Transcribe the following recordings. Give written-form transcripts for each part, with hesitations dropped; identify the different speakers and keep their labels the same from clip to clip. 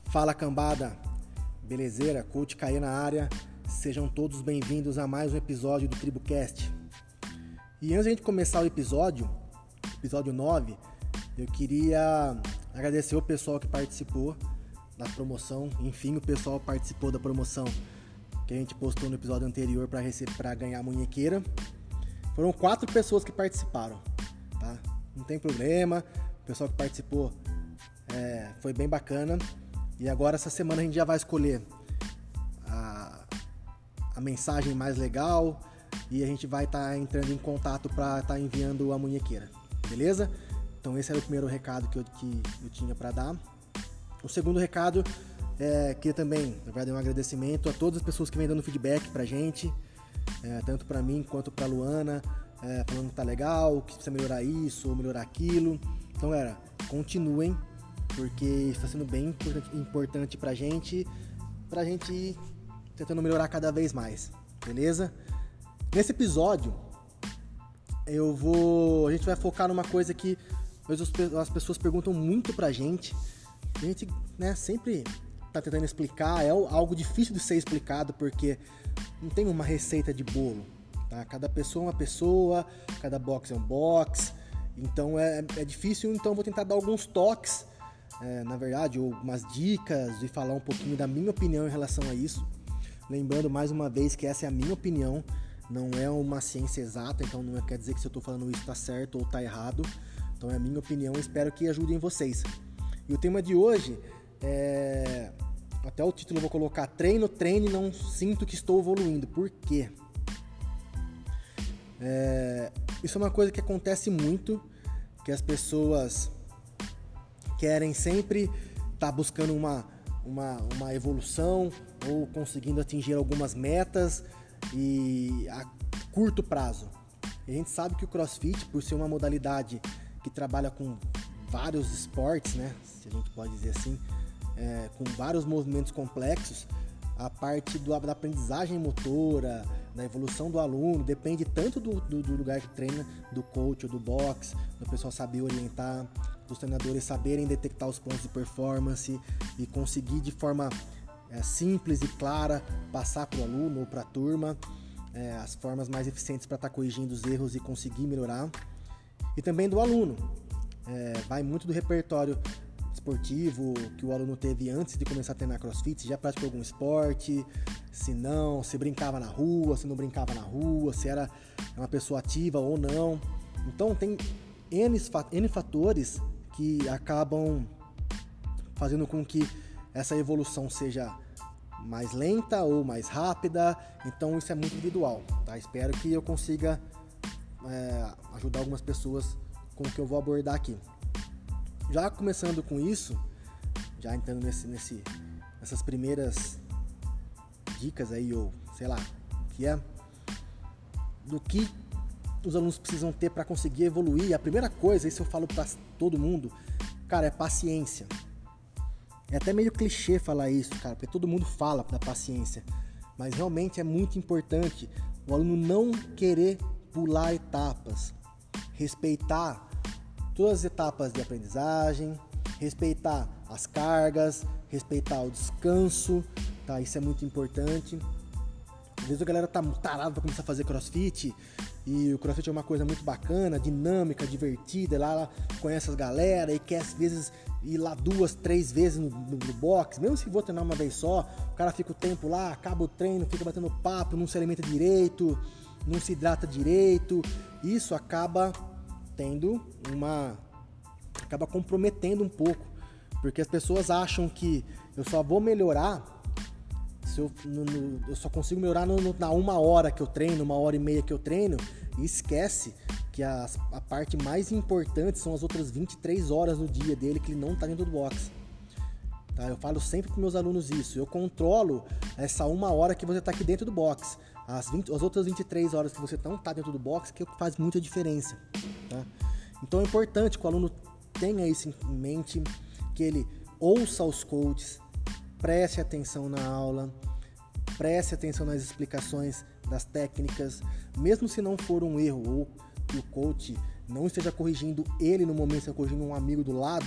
Speaker 1: Fala cambada, belezeira? Coach Caê na área, sejam todos bem-vindos a mais um episódio do TribuCast. E antes de a gente começar o episódio 9, eu queria agradecer o pessoal que participou da promoção. Enfim, o pessoal participou da promoção que a gente postou no episódio anterior para ganhar a munhequeira. Foram 4 pessoas que participaram, tá? Não tem problema, o pessoal que participou foi bem bacana. E agora essa semana a gente já vai escolher a mensagem mais legal e a gente vai estar entrando em contato para estar enviando a munhequeira, beleza? Então esse era o primeiro recado que eu tinha para dar. O segundo recado queria também, na verdade, um agradecimento a todas as pessoas que vêm dando feedback pra gente, tanto para mim quanto pra Luana, falando que tá legal, que precisa melhorar isso ou melhorar aquilo. Então galera, continuem, porque está sendo bem importante pra gente ir tentando melhorar cada vez mais, beleza? Nesse episódio, a gente vai focar numa coisa que as pessoas perguntam muito pra gente. A gente, sempre tá tentando explicar, é algo difícil de ser explicado, porque não tem uma receita de bolo, tá? Cada pessoa é uma pessoa, cada box é um box, então é difícil, então eu vou tentar dar alguns toques, na verdade, ou umas dicas, e falar um pouquinho da minha opinião em relação a isso. Lembrando mais uma vez que essa é a minha opinião, não é uma ciência exata, então não quer dizer que se eu estou falando isso está certo ou está errado. Então é a minha opinião e espero que ajudem vocês. E o tema de hoje até o título eu vou colocar: treino e não sinto que estou evoluindo. Por quê? Isso é uma coisa que acontece muito, que as pessoas querem sempre estar buscando uma evolução ou conseguindo atingir algumas metas e a curto prazo. E a gente sabe que o CrossFit, por ser uma modalidade que trabalha com vários esportes, né, se a gente pode dizer assim, com vários movimentos complexos, a parte da aprendizagem motora, da evolução do aluno, depende tanto do lugar que treina, do coach ou do box, do pessoal saber orientar, dos treinadores saberem detectar os pontos de performance e conseguir de forma simples e clara passar para o aluno ou para a turma as formas mais eficientes para estar corrigindo os erros e conseguir melhorar. E também do aluno, vai muito do repertório esportivo que o aluno teve antes de começar a treinar CrossFit, se já praticou algum esporte, se não, se brincava na rua, se não brincava na rua, se era uma pessoa ativa ou não. Então tem N fatores que acabam fazendo com que essa evolução seja mais lenta ou mais rápida. Então isso é muito individual, tá? Espero que eu consiga ajudar algumas pessoas com o que eu vou abordar aqui. Já começando com isso, já entrando nessas primeiras dicas aí, ou sei lá, do que os alunos precisam ter para conseguir evoluir. A primeira coisa, isso eu falo para todo mundo, cara, é paciência. É até meio clichê falar isso, cara, porque todo mundo fala da paciência, mas realmente é muito importante o aluno não querer pular etapas, respeitar todas as etapas de aprendizagem, respeitar as cargas, respeitar o descanso, tá? Isso é muito importante. Às vezes a galera tá tarada pra começar a fazer CrossFit, e o CrossFit é uma coisa muito bacana, dinâmica, divertida, lá conhece as galera e quer às vezes ir lá 2, 3 vezes no box, mesmo se for treinar uma vez só, o cara fica o tempo lá, acaba o treino, fica batendo papo, não se alimenta direito, não se hidrata direito, isso acaba comprometendo um pouco, porque as pessoas acham que eu só vou melhorar se eu só consigo melhorar na 1 hora que eu treino, 1h30 que eu treino, e esquece que a parte mais importante são as outras 23 horas no dia dele que ele não está dentro do box. Tá? Eu falo sempre para meus alunos isso, eu controlo essa 1 hora que você está aqui dentro do box, as outras 23 horas que você não está dentro do box, que faz muita diferença, tá? Então é importante que o aluno tenha isso em mente, que ele ouça os coaches, preste atenção na aula, preste atenção nas explicações das técnicas, mesmo se não for um erro ou que o coach não esteja corrigindo ele no momento, esteja corrigindo um amigo do lado,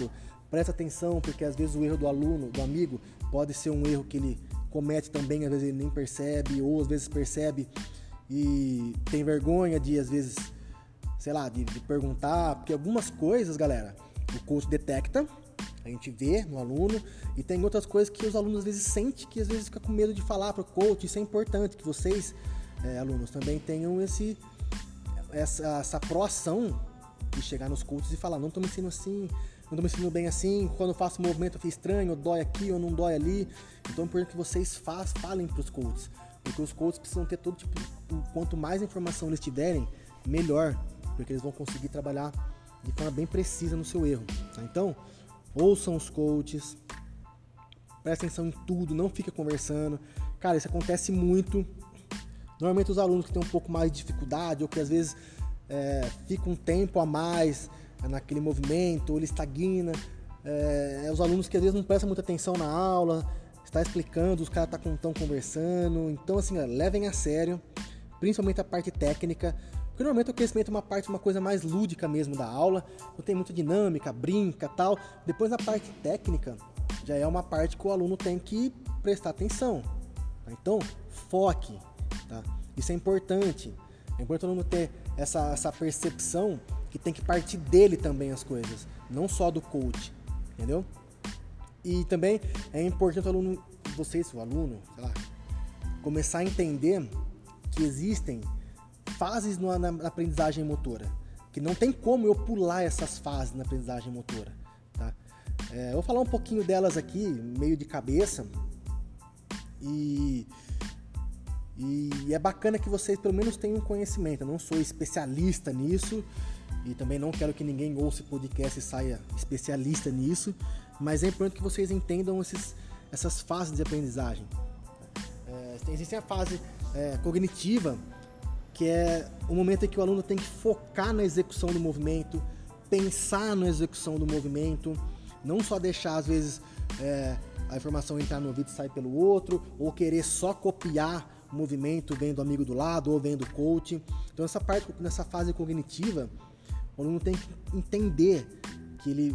Speaker 1: presta atenção, porque às vezes o erro do aluno, do amigo, pode ser um erro que ele comete também, às vezes ele nem percebe, ou às vezes percebe e tem vergonha de, às vezes, sei lá, de perguntar, porque algumas coisas, galera, o coach detecta, a gente vê no aluno, e tem outras coisas que os alunos às vezes sentem, que às vezes fica com medo de falar para o coach. Isso é importante, que vocês, alunos, também tenham essa proação de chegar nos coaches e falar, não estou me ensinando assim, não estou me ensinando bem assim, quando eu faço movimento eu fiz estranho, ou dói aqui ou não dói ali. Então é importante que vocês falem para os coaches, porque os coaches precisam ter todo tipo, quanto mais informação eles tiverem, melhor, porque eles vão conseguir trabalhar de forma bem precisa no seu erro, tá? Então, ouçam os coaches, prestem atenção em tudo, não fica conversando. Cara, isso acontece muito. Normalmente os alunos que têm um pouco mais de dificuldade, ou que às vezes fica um tempo a mais naquele movimento, ou ele estagna, os alunos que às vezes não prestam muita atenção na aula, está explicando, os caras estão conversando. Então, assim, levem a sério, principalmente a parte técnica, porque normalmente o conhecimento é uma coisa mais lúdica mesmo da aula, não tem muita dinâmica, brinca, tal. Depois a parte técnica já é uma parte que o aluno tem que prestar atenção, tá? Então, foque, tá? Isso é importante. É importante o aluno ter essa percepção que tem que partir dele também as coisas, não só do coach, entendeu? E também é importante o aluno, o aluno, sei lá, começar a entender que existem fases na aprendizagem motora, que não tem como eu pular essas fases na aprendizagem motora, tá? Eu vou falar um pouquinho delas aqui, meio de cabeça, e é bacana que vocês pelo menos tenham conhecimento. Eu não sou especialista nisso, e também não quero que ninguém ouça o podcast e saia especialista nisso, mas é importante que vocês entendam essas fases de aprendizagem. Existe a fase cognitiva, que é o momento em que o aluno tem que focar na execução do movimento, pensar na execução do movimento, não só deixar, às vezes, a informação entrar no ouvido e sair pelo outro, ou querer só copiar o movimento vendo o amigo do lado ou vendo o coach. Então, nessa fase cognitiva, o aluno tem que entender que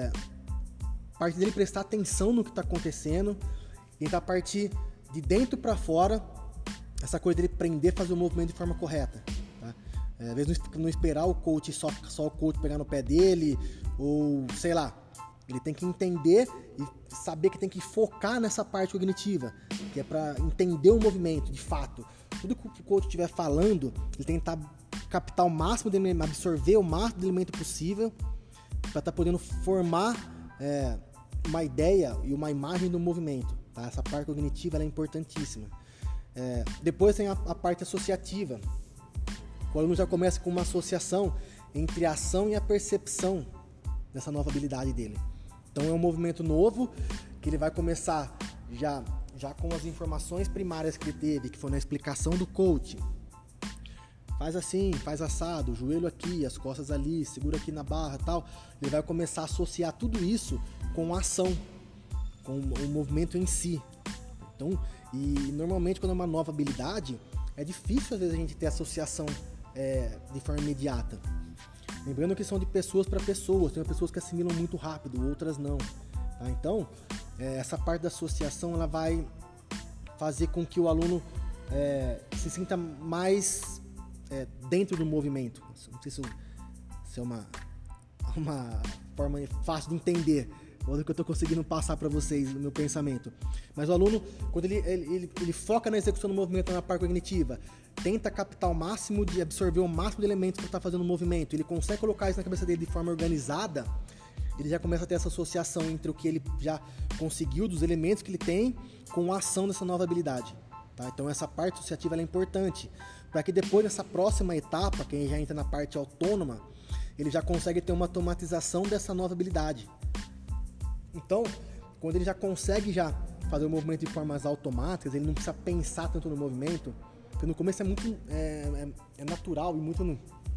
Speaker 1: parte dele prestar atenção no que está acontecendo, tentar partir de dentro para fora, essa coisa dele aprender a fazer o movimento de forma correta, tá? Às vezes não esperar o coach, só o coach pegar no pé dele, ou sei lá, ele tem que entender e saber que tem que focar nessa parte cognitiva, que é para entender o movimento de fato. Tudo que o coach estiver falando, ele tem que tentar captar o máximo de elemento, absorver o máximo de elemento possível, para estar podendo formar uma ideia e uma imagem do movimento, tá? Essa parte cognitiva ela é importantíssima. Depois tem a parte associativa. O aluno já começa com uma associação entre a ação e a percepção dessa nova habilidade dele. Então é um movimento novo que ele vai começar já com as informações primárias que ele teve, que foi na explicação do coach. Faz assim, faz assado, o joelho aqui, as costas ali, segura aqui na barra e tal. Ele vai começar a associar tudo isso com a ação, com o movimento em si. Então, e normalmente quando é uma nova habilidade, é difícil às vezes a gente ter associação de forma imediata. Lembrando que são de pessoas para pessoas, tem pessoas que assimilam muito rápido, outras não. Tá? Então, essa parte da associação ela vai fazer com que o aluno se sinta mais dentro do movimento. Não sei se é uma forma fácil de entender, ou que eu estou conseguindo passar para vocês no meu pensamento. Mas o aluno, quando ele foca na execução do movimento na parte cognitiva, tenta captar o máximo, de absorver o máximo de elementos que ele está fazendo no movimento, ele consegue colocar isso na cabeça dele de forma organizada, ele já começa a ter essa associação entre o que ele já conseguiu, dos elementos que ele tem, com a ação dessa nova habilidade. Tá? Então essa parte associativa ela é importante, para que depois nessa próxima etapa, que já entra na parte autônoma, ele já consegue ter uma automatização dessa nova habilidade. Então, quando ele já consegue fazer o movimento de formas automáticas, ele não precisa pensar tanto no movimento, porque no começo é muito natural e muito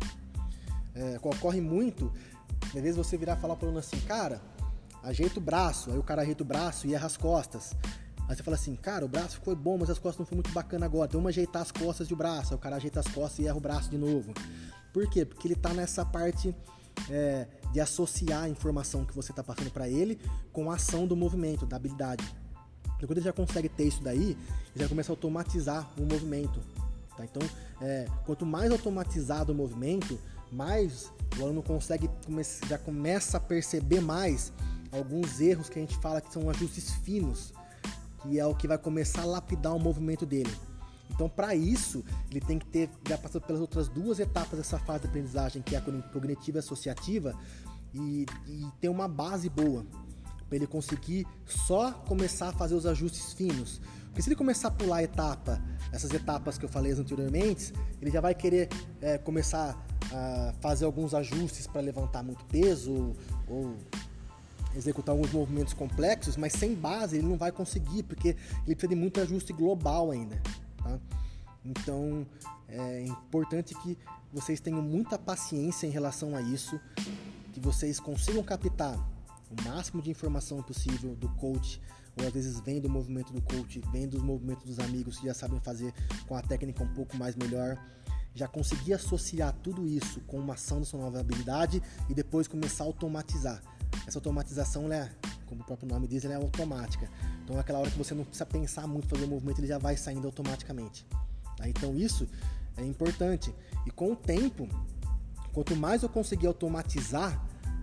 Speaker 1: ocorre muito, às vezes você virar e falar para o aluno assim, cara, ajeita o braço, aí o cara ajeita o braço e erra as costas. Aí você fala assim, cara, o braço ficou bom, mas as costas não foi muito bacana agora, então vamos ajeitar as costas e o braço. Aí o cara ajeita as costas e erra o braço de novo. Por quê? Porque ele está nessa parte de associar a informação que você está passando para ele com a ação do movimento, da habilidade. Então, quando ele já consegue ter isso daí, ele já começa a automatizar o movimento. Tá? Então, quanto mais automatizado o movimento, mais o aluno já começa a perceber mais alguns erros que a gente fala que são ajustes finos, que é o que vai começar a lapidar o movimento dele. Então, para isso, ele tem que ter já passado pelas outras 2 etapas dessa fase de aprendizagem, que é a cognitiva e associativa, e ter uma base boa, para ele conseguir só começar a fazer os ajustes finos. Porque se ele começar a pular essas etapas que eu falei anteriormente, ele já vai querer começar a fazer alguns ajustes para levantar muito peso ou executar alguns movimentos complexos, mas sem base ele não vai conseguir, porque ele precisa de muito ajuste global ainda. Tá? Então é importante que vocês tenham muita paciência em relação a isso, que vocês consigam captar o máximo de informação possível do coach, ou às vezes vem do movimento do coach, vem dos movimentos dos amigos que já sabem fazer com a técnica um pouco mais melhor, já conseguir associar tudo isso com uma ação da sua nova habilidade e depois começar a automatizar. Essa automatização, como o próprio nome diz, ela é automática. Então, aquela hora que você não precisa pensar muito fazer o movimento, ele já vai saindo automaticamente. Tá? Então, isso é importante. E com o tempo, quanto mais eu conseguir automatizar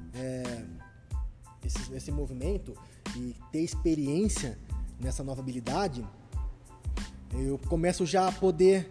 Speaker 1: esse movimento e ter experiência nessa nova habilidade, eu começo já a poder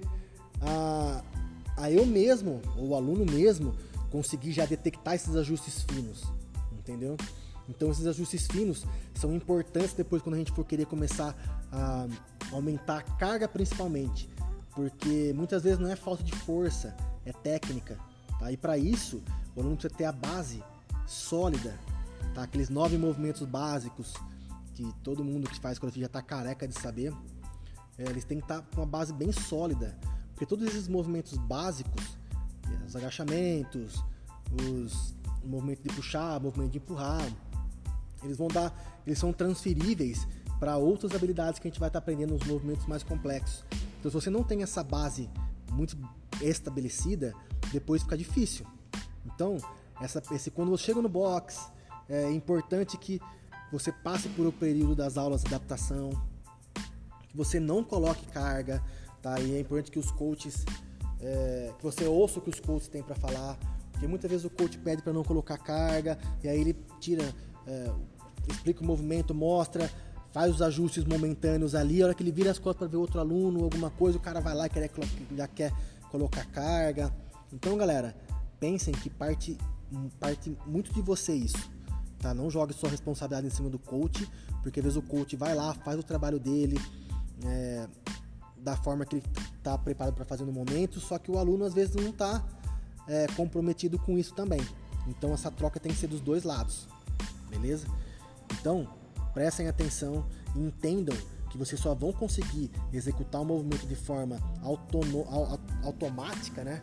Speaker 1: a eu mesmo, ou o aluno mesmo, conseguir já detectar esses ajustes finos, entendeu? Então esses ajustes finos são importantes depois quando a gente for querer começar a aumentar a carga principalmente, porque muitas vezes não é falta de força, é técnica, tá? E para isso o aluno precisa ter a base sólida, tá? Aqueles 9 movimentos básicos que todo mundo que faz coreografia já está careca de saber, eles têm que estar com uma base bem sólida, porque todos esses movimentos básicos, os agachamentos, o movimento de puxar, o movimento de empurrar, eles são transferíveis para outras habilidades que a gente vai estar aprendendo nos movimentos mais complexos. Então, se você não tem essa base muito estabelecida, depois fica difícil. Então, quando você chega no box, é importante que você passe por o período das aulas de adaptação, que você não coloque carga, tá? E é importante que os coaches, que você ouça o que os coaches têm para falar, porque muitas vezes o coach pede para não colocar carga, e aí ele explica o movimento, mostra, faz os ajustes momentâneos ali, a hora que ele vira as costas para ver outro aluno, alguma coisa, o cara vai lá e já quer colocar carga. Então, galera, pensem que parte muito de você isso. Tá? Não jogue sua responsabilidade em cima do coach, porque às vezes o coach vai lá, faz o trabalho dele da forma que ele está preparado para fazer no momento, só que o aluno às vezes não está comprometido com isso também. Então essa troca tem que ser dos dois lados, beleza? Então prestem atenção e entendam que vocês só vão conseguir executar o movimento de forma automática, né?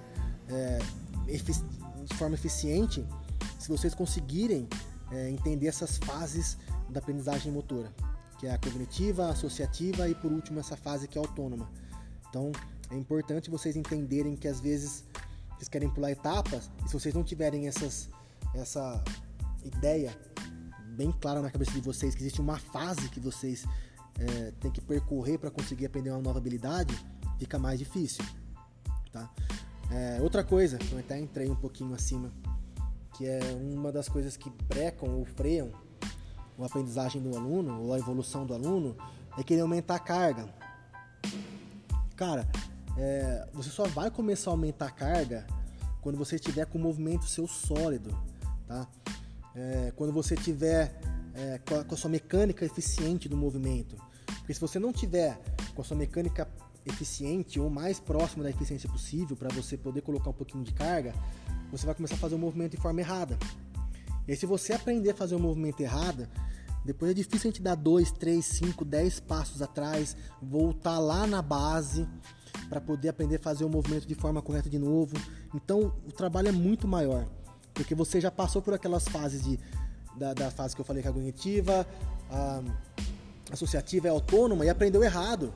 Speaker 1: De forma eficiente, se vocês conseguirem entender essas fases da aprendizagem motora, que é a cognitiva, a associativa e por último essa fase que é autônoma. Então é importante vocês entenderem que às vezes vocês querem pular etapas e se vocês não tiverem essa ideia bem clara na cabeça de vocês, que existe uma fase que vocês têm que percorrer para conseguir aprender uma nova habilidade, fica mais difícil, tá? Outra coisa, eu até entrei um pouquinho acima, que é uma das coisas que brecam ou freiam a aprendizagem do aluno ou a evolução do aluno, é querer aumentar a carga. Cara, você só vai começar a aumentar a carga quando você estiver com o movimento seu sólido, tá? Quando você estiver com a sua mecânica eficiente do movimento. Porque se você não tiver com a sua mecânica eficiente ou mais próxima da eficiência possível para você poder colocar um pouquinho de carga, você vai começar a fazer o movimento de forma errada. E aí, se você aprender a fazer o movimento errado, depois é difícil a gente dar 2, 3, 5, 10 passos atrás, voltar lá na base para poder aprender a fazer o movimento de forma correta de novo. Então o trabalho é muito maior, porque você já passou por aquelas fases da fase que eu falei, que é a cognitiva, a associativa é autônoma, e aprendeu errado.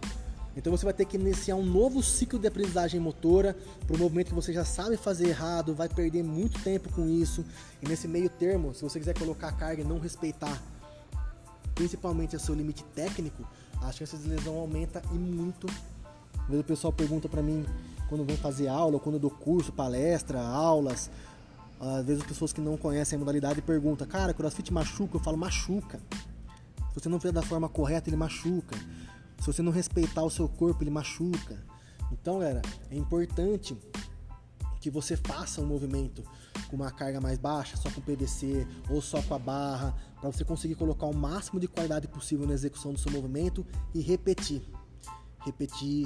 Speaker 1: Então você vai ter que iniciar um novo ciclo de aprendizagem motora para um movimento que você já sabe fazer errado, vai perder muito tempo com isso. E nesse meio termo, se você quiser colocar a carga e não respeitar principalmente o seu limite técnico, a chance de lesão aumenta e muito. Às vezes o pessoal pergunta para mim quando vem fazer aula, ou quando eu dou curso, palestra, aulas. Às vezes as pessoas que não conhecem a modalidade perguntam: cara, CrossFit machuca? Eu falo: machuca. Se você não fizer da forma correta, ele machuca. Se você não respeitar o seu corpo, ele machuca. Então, galera, é importante que você faça um movimento com uma carga mais baixa, só com PVC ou só com a barra, para você conseguir colocar o máximo de qualidade possível na execução do seu movimento e repetir. Repetir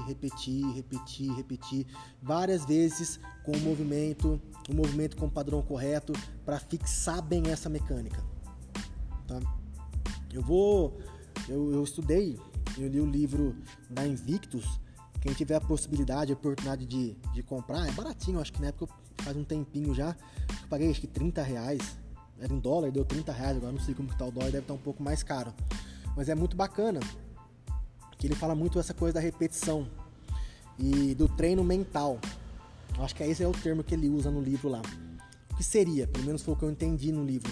Speaker 1: várias vezes com o movimento com o padrão correto para fixar bem essa mecânica. Tá? Eu estudei, eu li o livro da Invictus. Quem tiver a possibilidade, a oportunidade de comprar, é baratinho, acho que na época faz um tempinho já, eu paguei acho que R$30, era em dólar, deu R$30, agora não sei como que tá o dólar, deve estar um pouco mais caro, mas é muito bacana, que ele fala muito essa coisa da repetição e do treino mental. Eu acho que esse é o termo que ele usa no livro lá. O que seria, pelo menos foi o que eu entendi no livro.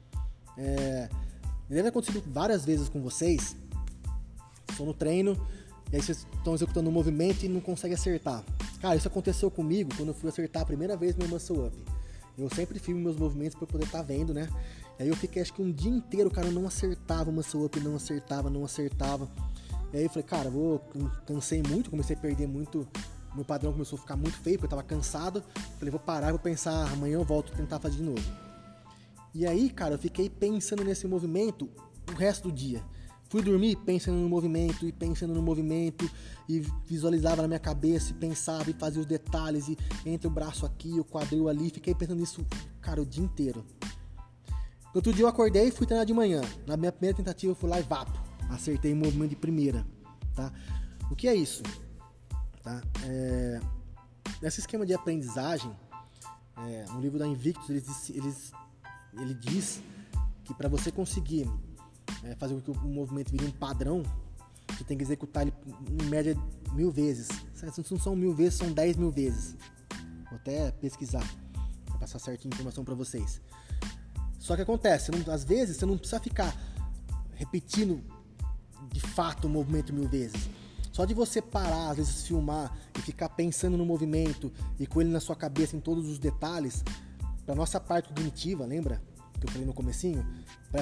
Speaker 1: Deve ter acontecido várias vezes com vocês, estão no treino, e aí vocês estão executando um movimento e não conseguem acertar. Cara, isso aconteceu comigo quando eu fui acertar a primeira vez meu muscle up. Eu sempre filmo meus movimentos para poder estar vendo, né? E aí eu fiquei acho que um dia inteiro, cara, eu não acertava o muscle up, não acertava. E aí eu falei, cara, cansei muito, comecei a perder muito, meu padrão começou a ficar muito feio, porque eu tava cansado. Falei, vou parar, vou pensar, amanhã eu volto a tentar fazer de novo. E aí, cara, eu fiquei pensando nesse movimento o resto do dia. Fui dormir pensando no movimento e visualizava na minha cabeça e pensava e fazia os detalhes e entre o braço aqui, o quadril ali, fiquei pensando nisso, cara, o dia inteiro. No outro dia eu acordei e fui treinar de manhã. Na minha primeira tentativa eu fui lá e vapo, acertei o movimento de primeira, tá? O que é isso? Tá? Nesse esquema de aprendizagem, no livro da Invictus, ele diz que para você conseguir fazer com que o movimento vire um padrão, você tem que executar ele em média 1000 vezes. Se não são 1000 vezes, são 10.000 vezes. Vou até pesquisar para passar certinha informação para vocês. Só que acontece, às vezes você não precisa ficar repetindo de fato o movimento 1000 vezes. Só de você parar, às vezes filmar e ficar pensando no movimento e com ele na sua cabeça em todos os detalhes, para nossa parte cognitiva, lembra que eu falei no comecinho? Para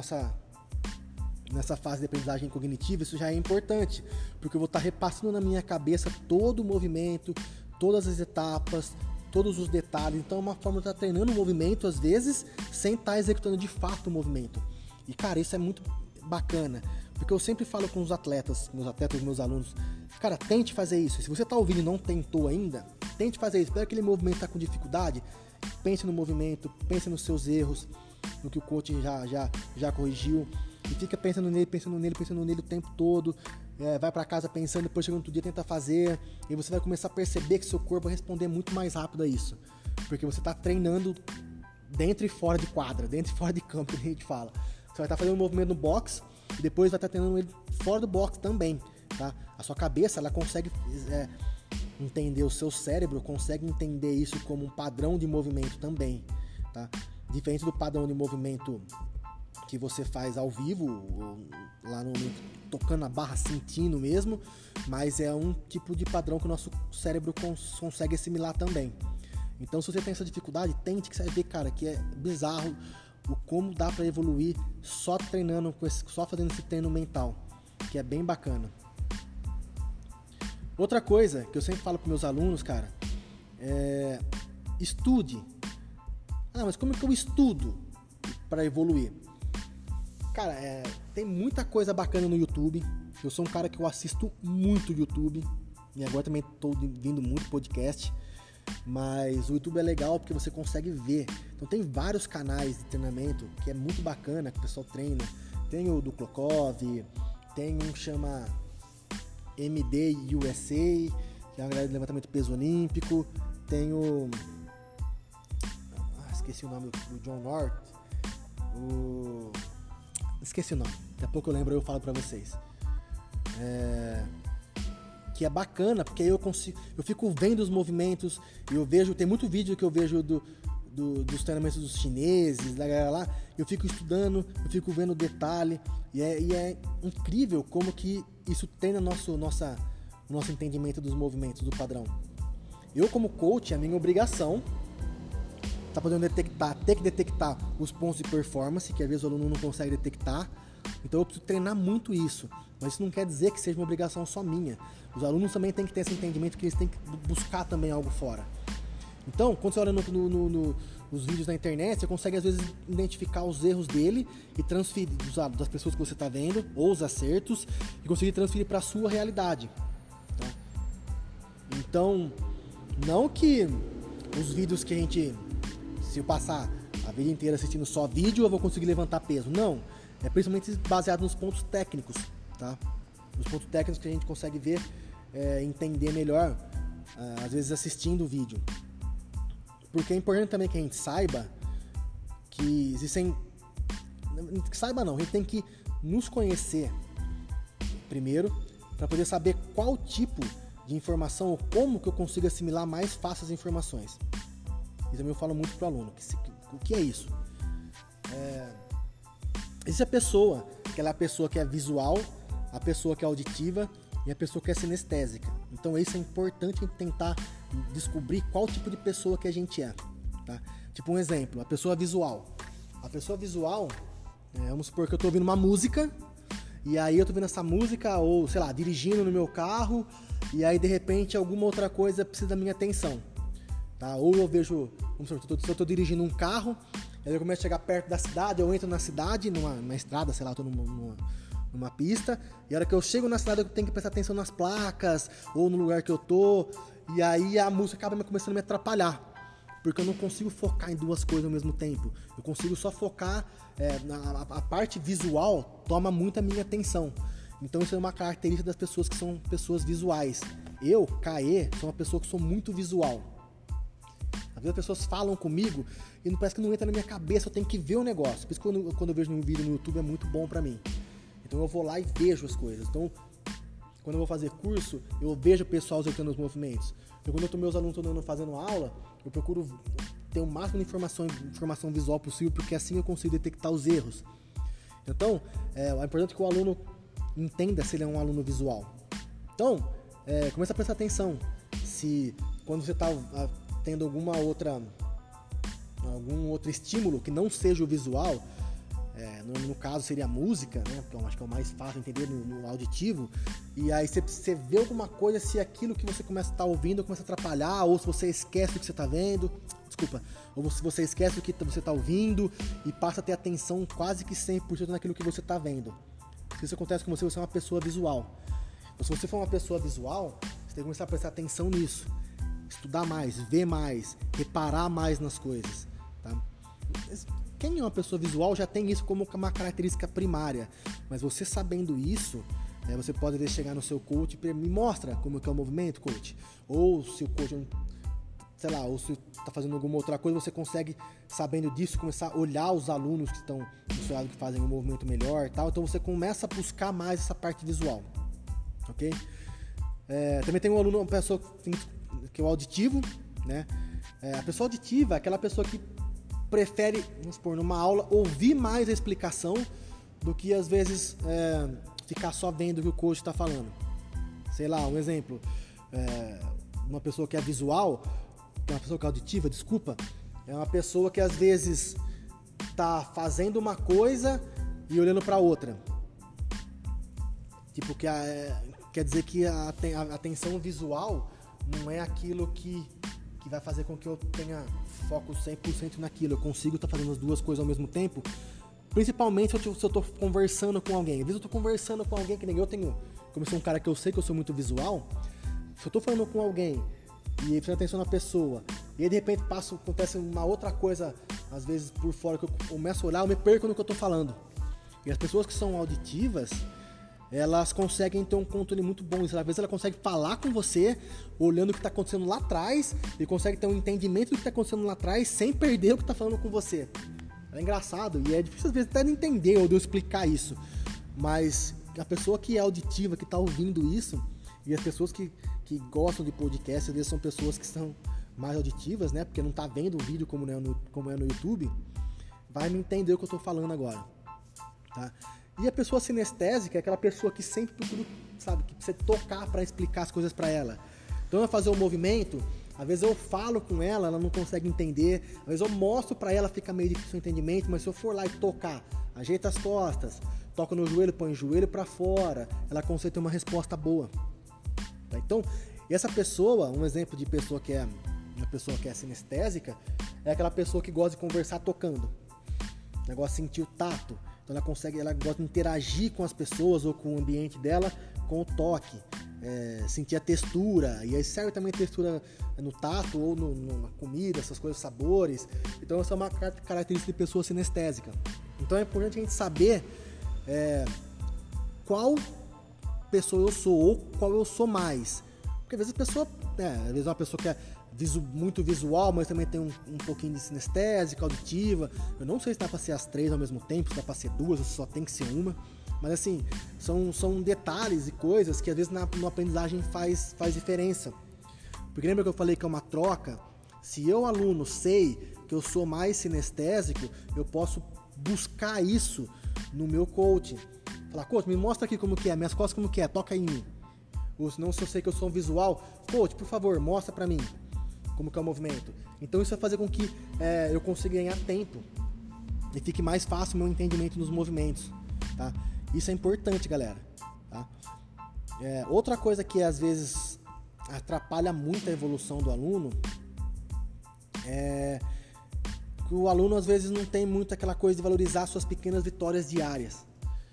Speaker 1: nessa fase de aprendizagem cognitiva, isso já é importante, porque eu vou estar repassando na minha cabeça todo o movimento, todas as etapas, todos os detalhes. Então é uma forma de estar treinando o movimento, às vezes, sem estar executando de fato o movimento. E, cara, isso é muito bacana, porque eu sempre falo com os atletas, meus alunos, cara, tente fazer isso. Se você está ouvindo e não tentou ainda, tente fazer isso. Pega aquele movimento que está com dificuldade, pense no movimento, pense nos seus erros, no que o coach já corrigiu, e fica pensando nele o tempo todo, vai para casa pensando, depois chega no outro dia, tenta fazer, e você vai começar a perceber que seu corpo vai responder muito mais rápido a isso, porque você está treinando dentro e fora de quadra, dentro e fora de campo, que a gente fala. Você vai estar fazendo um movimento no box, e depois vai estar treinando ele fora do box também, tá? A sua cabeça, ela consegue entender, o seu cérebro consegue entender isso como um padrão de movimento também, tá? Diferente do padrão de movimento que você faz ao vivo, lá no tocando a barra, sentindo mesmo, mas é um tipo de padrão que o nosso cérebro consegue assimilar também. Então, se você tem essa dificuldade, tente, que você vai ver, cara, que é bizarro o como dá para evoluir só treinando, só fazendo esse treino mental, que é bem bacana. Outra coisa que eu sempre falo para meus alunos, cara, estude. Ah, mas como é que eu estudo para evoluir? Cara, tem muita coisa bacana no YouTube. Eu sou um cara que eu assisto muito YouTube. E agora também estou vindo muito podcast. Mas o YouTube é legal porque você consegue ver. Então tem vários canais de treinamento que é muito bacana, que o pessoal treina. Tem o do Klokov, tem um que chama MD USA, que é uma galera de levantamento peso olímpico. Tem o... esqueci o nome do John North. Esqueci o nome. Daqui a pouco eu lembro e eu falo pra vocês. que é bacana, porque aí eu fico vendo os movimentos, tem muito vídeo que eu vejo dos treinamentos dos chineses, da galera lá, eu fico estudando, eu fico vendo o detalhe, e é incrível como que isso tem no nosso entendimento dos movimentos, do padrão. Eu, como coach, é a minha obrigação tá podendo ter que detectar os pontos de performance, que às vezes o aluno não consegue detectar, então eu preciso treinar muito isso, mas isso não quer dizer que seja uma obrigação só minha. Os alunos também têm que ter esse entendimento que eles têm que buscar também algo fora. Então, quando você olha nos vídeos na internet, você consegue às vezes identificar os erros dele e transferir das pessoas que você está vendo, ou os acertos, e conseguir transferir para a sua realidade. Tá? Então, não que os vídeos que se eu passar a vida inteira assistindo só vídeo, eu vou conseguir levantar peso. Não, é principalmente baseado nos pontos técnicos, tá? Nos pontos técnicos que a gente consegue ver, entender melhor, às vezes assistindo o vídeo. Porque é importante também que a gente saiba que existem... Saiba não, a gente tem que nos conhecer primeiro para poder saber qual tipo de informação ou como que eu consigo assimilar mais fácil as informações. E também eu falo muito para o aluno. O que é isso? Existe a pessoa, aquela pessoa que é visual, a pessoa que é auditiva e a pessoa que é sinestésica. Então isso é importante a gente tentar descobrir qual tipo de pessoa que a gente é. Tá? Tipo um exemplo, a pessoa visual. A pessoa visual, vamos supor que eu estou ouvindo uma música, e aí eu estou ouvindo essa música, ou sei lá, dirigindo no meu carro, e aí de repente alguma outra coisa precisa da minha atenção. Tá? Ou eu vejo, vamos supor, se eu estou dirigindo um carro, aí eu começo a chegar perto da cidade, eu entro na cidade, numa estrada, sei lá, estou numa pista, e a hora que eu chego na cidade eu tenho que prestar atenção nas placas, ou no lugar que eu tô, e aí a música acaba começando a me atrapalhar, porque eu não consigo focar em duas coisas ao mesmo tempo. Eu consigo só focar, a parte visual toma muito a minha atenção. Então isso é uma característica das pessoas que são pessoas visuais. Eu, Caê, sou uma pessoa que sou muito visual. Às vezes as pessoas falam comigo e não parece que não entra na minha cabeça, eu tenho que ver o negócio. Por isso que quando eu vejo um vídeo no YouTube é muito bom pra mim. Então eu vou lá e vejo as coisas. Então, quando eu vou fazer curso, eu vejo o pessoal executando os movimentos. Então, quando meus alunos estão fazendo aula, eu procuro ter o máximo de informação visual possível, porque assim eu consigo detectar os erros. Então, é importante que o aluno entenda se ele é um aluno visual. Então, começa a prestar atenção. Se quando você está tendo algum outro estímulo que não seja o visual, no caso seria a música, né? Porque eu acho que é o mais fácil entender no auditivo, e aí você vê alguma coisa, se aquilo que você começa a estar ouvindo começa a atrapalhar, ou se você esquece do que você está vendo, ou se você esquece do que você está ouvindo e passa a ter atenção quase que 100% naquilo que você está vendo. Se isso acontece com você, você é uma pessoa visual. Então, se você for uma pessoa visual, você tem que começar a prestar atenção nisso, estudar mais, ver mais, reparar mais nas coisas, tá? Quem é uma pessoa visual já tem isso como uma característica primária, mas você sabendo isso, você pode chegar no seu coach e me mostra como que é o movimento, coach. Ou se o coach, sei lá, ou se está fazendo alguma outra coisa, você consegue, sabendo disso, começar a olhar os alunos que estão do seu lado, que fazem um movimento melhor e tal. Então você começa a buscar mais essa parte visual, ok? Também tem um aluno, uma pessoa que é o auditivo, né? A pessoa auditiva é aquela pessoa que prefere, vamos supor, numa aula, ouvir mais a explicação do que, às vezes, ficar só vendo o que o coach está falando. Sei lá, um exemplo, uma pessoa que é visual, uma pessoa que é auditiva, é uma pessoa que, às vezes, está fazendo uma coisa e olhando para outra. Tipo, quer dizer que a atenção visual não é aquilo que vai fazer com que eu tenha foco 100% naquilo. Eu consigo estar fazendo as duas coisas ao mesmo tempo, principalmente se eu estou conversando com alguém. Às vezes eu estou conversando com alguém que nem eu tenho, como eu sou um cara que eu sei que eu sou muito visual, se eu estou falando com alguém e prestando atenção na pessoa, e aí de repente acontece uma outra coisa, às vezes por fora, que eu começo a olhar, eu me perco no que eu estou falando. E as pessoas que são auditivas, elas conseguem ter um controle muito bom. Às vezes ela consegue falar com você, olhando o que está acontecendo lá atrás, e consegue ter um entendimento do que está acontecendo lá atrás, sem perder o que está falando com você. É engraçado, e é difícil às vezes até de entender ou de eu explicar isso. Mas a pessoa que é auditiva, que está ouvindo isso, E as pessoas que gostam de podcast, às vezes são pessoas que são mais auditivas, né? Porque não tá vendo o vídeo como é no YouTube, vai me entender o que eu tô falando agora, tá? E a pessoa sinestésica é aquela pessoa que sempre procura, sabe, que precisa tocar para explicar as coisas para ela. Então eu fazer um movimento, às vezes eu falo com ela, ela não consegue entender, às vezes eu mostro para ela, fica meio difícil o entendimento, mas se eu for lá e tocar, ajeita as costas, toca no joelho, põe o joelho para fora, ela consegue ter uma resposta boa. Tá? Então, essa pessoa, um exemplo de pessoa que é uma pessoa que é sinestésica, é aquela pessoa que gosta de conversar tocando. Ela gosta de sentir o tato. Então ela gosta de interagir com as pessoas ou com o ambiente dela com o toque. Sentir a textura. E aí serve também a textura no tato ou na comida, essas coisas, sabores. Então essa é uma característica de pessoa sinestésica. Então é importante a gente saber qual pessoa eu sou ou qual eu sou mais. Porque às vezes às vezes uma pessoa que é muito visual, mas também tem um pouquinho de sinestésica, auditiva. Eu não sei se dá pra ser as 3 ao mesmo tempo, se dá pra ser 2, ou se só tem que ser uma. Mas assim, são detalhes e coisas que às vezes na aprendizagem faz diferença. Porque lembra que eu falei que é uma troca? Se eu, aluno, sei que eu sou mais sinestésico, eu posso buscar isso no meu coach. Falar, coach, me mostra aqui como que é, minhas costas como que é, toca em mim. Ou senão, se eu sei que eu sou um visual, coach, por favor, mostra pra mim como que é o movimento. Então isso vai fazer com que eu consiga ganhar tempo e fique mais fácil o meu entendimento dos movimentos, tá? Isso é importante, galera, tá? Outra coisa que às vezes atrapalha muito a evolução do aluno é que o aluno às vezes não tem muito aquela coisa de valorizar suas pequenas vitórias diárias.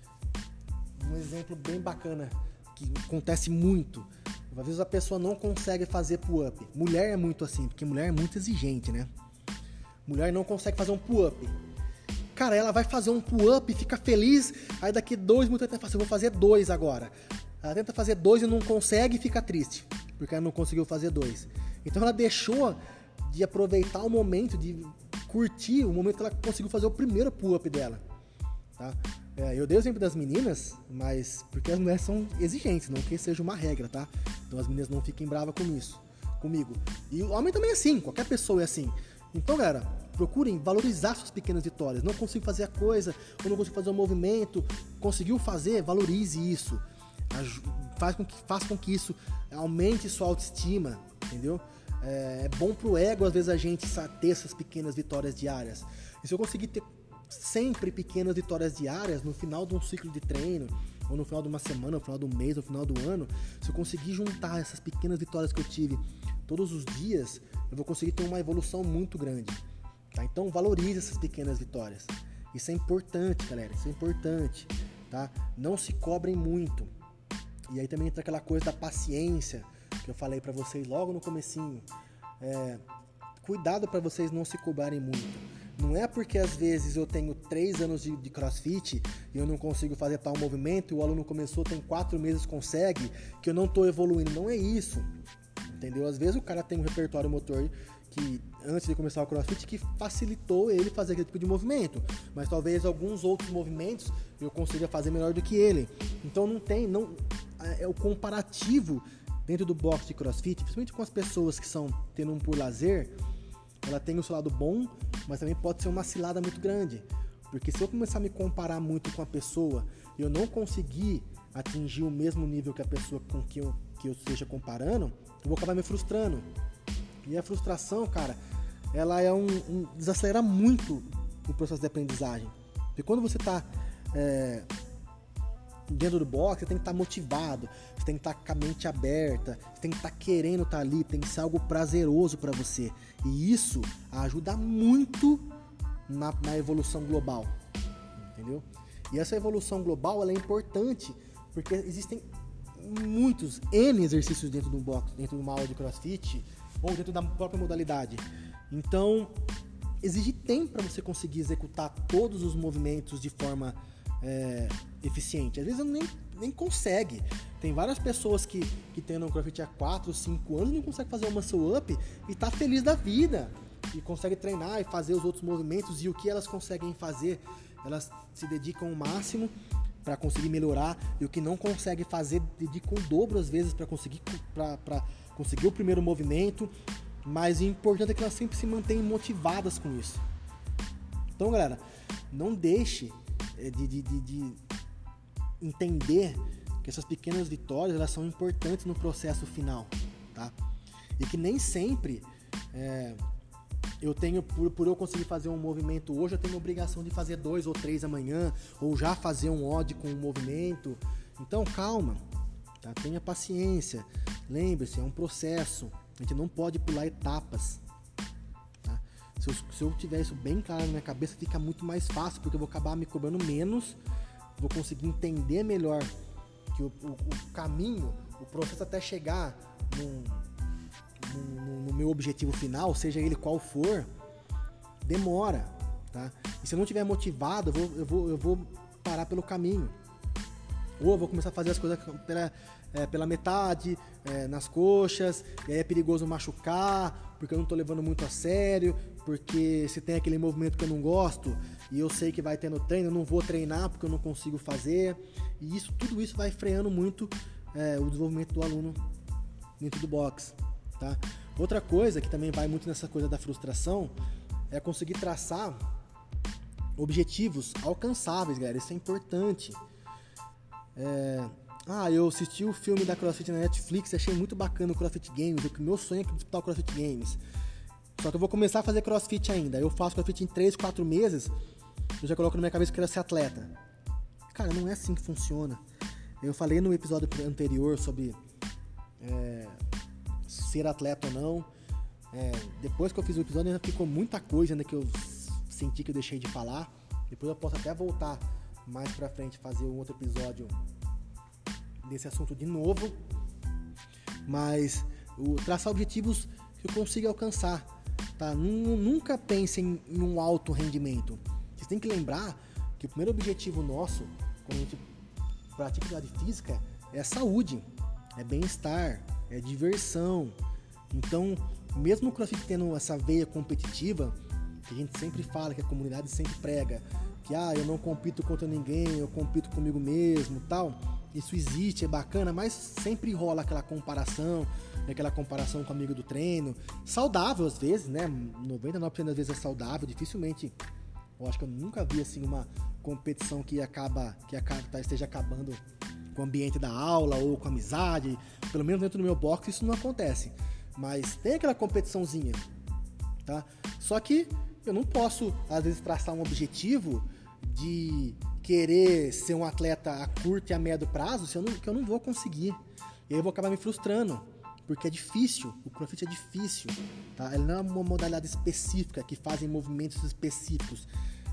Speaker 1: Um exemplo bem bacana que acontece muito. Às vezes a pessoa não consegue fazer pull-up. Mulher é muito assim, porque mulher é muito exigente, né? Mulher não consegue fazer um pull-up. Cara, ela vai fazer um pull-up, fica feliz, aí daqui 2 minutos ela tenta fazer, eu vou fazer 2 agora. Ela tenta fazer 2 e não consegue e fica triste, porque ela não conseguiu fazer 2. Então ela deixou de aproveitar o momento, de curtir o momento que ela conseguiu fazer o primeiro pull-up dela, tá? Eu dei o exemplo das meninas, mas porque as mulheres são exigentes, não que seja uma regra, tá? Então as meninas não fiquem bravas comigo. E o homem também é assim, qualquer pessoa é assim. Então, galera, procurem valorizar suas pequenas vitórias. Não consigo fazer a coisa, ou não consigo fazer um movimento, conseguiu fazer, valorize isso. Faça com que isso aumente sua autoestima, entendeu? É bom pro ego, às vezes, a gente ter essas pequenas vitórias diárias. E se eu conseguir ter sempre pequenas vitórias diárias no final de um ciclo de treino, ou no final de uma semana, no final do mês, no final do ano, se eu conseguir juntar essas pequenas vitórias que eu tive todos os dias, eu vou conseguir ter uma evolução muito grande, tá? Então valorize essas pequenas vitórias. Isso é importante, galera, isso é importante, tá? Não se cobrem muito. E aí também entra aquela coisa da paciência que eu falei pra vocês logo no comecinho. Cuidado para vocês não se cobrarem muito. Não é porque às vezes eu tenho 3 anos de CrossFit e eu não consigo fazer tal movimento e o aluno começou, tem 4 meses, consegue, que eu não estou evoluindo. Não é isso, entendeu? Às vezes o cara tem um repertório motor que, antes de começar o CrossFit, que facilitou ele fazer aquele tipo de movimento. Mas talvez alguns outros movimentos eu consiga fazer melhor do que ele. Então é o comparativo dentro do box de CrossFit, principalmente com as pessoas que são tendo um por lazer. Ela tem o seu lado bom, mas também pode ser uma cilada muito grande. Porque se eu começar a me comparar muito com a pessoa e eu não conseguir atingir o mesmo nível que a pessoa com que eu esteja comparando, eu vou acabar me frustrando. E a frustração, cara, ela desacelera muito o processo de aprendizagem. Porque quando você está dentro do box, você tem que estar motivado, você tem que estar com a mente aberta, você tem que estar querendo estar ali, tem que ser algo prazeroso para você. E isso ajuda muito na evolução global, entendeu? E essa evolução global, ela é importante, porque existem muitos N exercícios dentro do box, dentro de uma aula de CrossFit, ou dentro da própria modalidade. Então, exige tempo para você conseguir executar todos os movimentos de forma eficiente. Às vezes nem consegue. Tem várias pessoas que treinam CrossFit há 4, 5 anos e não conseguem fazer um muscle up e tá feliz da vida. E consegue treinar e fazer os outros movimentos, e o que elas conseguem fazer, elas se dedicam ao máximo para conseguir melhorar, e o que não consegue fazer, dedica o dobro às vezes para conseguir o primeiro movimento, mas o importante é que elas sempre se mantenham motivadas com isso. Então, galera, não deixe de entender que essas pequenas vitórias, elas são importantes no processo final, tá? E que nem sempre eu tenho, por eu conseguir fazer um movimento hoje, eu tenho a obrigação de fazer 2 ou 3 amanhã, ou já fazer um odd com um movimento. Então, calma, tá? Tenha paciência. Lembre-se, é um processo. A gente não pode pular etapas. Tá? Se eu tiver isso bem claro na minha cabeça, fica muito mais fácil, porque eu vou acabar me cobrando menos, vou conseguir entender melhor que o caminho, o processo até chegar no meu objetivo final, seja ele qual for, demora, tá? E se eu não estiver motivado, eu vou parar pelo caminho. Ou eu vou começar a fazer as coisas pela metade, nas coxas, e aí é perigoso machucar, porque eu não estou levando muito a sério, porque se tem aquele movimento que eu não gosto, e eu sei que vai ter no treino, eu não vou treinar porque eu não consigo fazer, e tudo isso vai freando muito o desenvolvimento do aluno dentro do boxe, tá? Outra coisa que também vai muito nessa coisa da frustração é conseguir traçar objetivos alcançáveis, galera. Isso é importante. Eu assisti o filme da CrossFit na Netflix, achei muito bacana o CrossFit Games, o meu sonho é disputar o CrossFit Games. Só que eu vou começar a fazer CrossFit ainda. Eu faço CrossFit em 3, 4 meses, eu já coloco na minha cabeça que eu quero ser atleta. Cara, não é assim que funciona. Eu falei no episódio anterior sobre ser atleta ou não. Depois que eu fiz o episódio, ainda ficou muita coisa ainda que eu senti que eu deixei de falar. Depois eu posso até voltar mais pra frente, fazer um outro episódio desse assunto de novo. Mas traçar objetivos que eu consiga alcançar, tá? Nunca pensem em um alto rendimento. Vocês têm que lembrar que o primeiro objetivo nosso, quando a gente pratica atividade física, é saúde, é bem-estar, é diversão. Então, mesmo o CrossFit tendo essa veia competitiva, que a gente sempre fala, que a comunidade sempre prega, que eu não compito contra ninguém, eu compito comigo mesmo, tal. Isso existe, é bacana, mas sempre rola aquela comparação com o amigo do treino, saudável às vezes, né? 99% das vezes é saudável, dificilmente, eu acho que eu nunca vi assim uma competição que esteja acabando com o ambiente da aula ou com a amizade. Pelo menos dentro do meu box isso não acontece, mas tem aquela competiçãozinha, tá? Só que eu não posso às vezes traçar um objetivo de querer ser um atleta a curto e a médio prazo que eu não vou conseguir. E aí eu vou acabar me frustrando, porque é difícil, o CrossFit é difícil, tá? Ele não é uma modalidade específica que fazem movimentos específicos.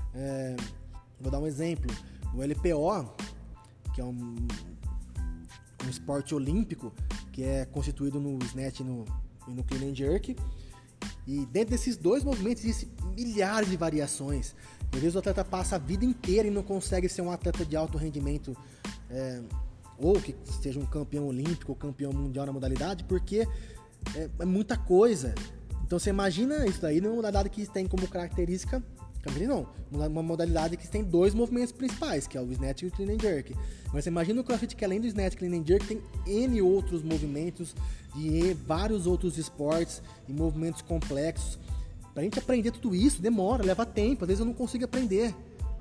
Speaker 1: Vou dar um exemplo, o LPO, que é um esporte olímpico, que é constituído no snatch e no clean and jerk, e dentro desses dois movimentos existem milhares de variações. Às vezes o atleta passa a vida inteira e não consegue ser um atleta de alto rendimento, ou que seja um campeão olímpico ou campeão mundial na modalidade, porque é muita coisa. Então você imagina isso daí numa modalidade que tem como característica, uma modalidade que tem 2 movimentos principais, que é o snatch e o clean and jerk. Mas você imagina o CrossFit que além do snatch, clean and jerk, tem N outros movimentos de vários outros esportes e movimentos complexos. Pra gente aprender tudo isso, demora, leva tempo, às vezes eu não consigo aprender.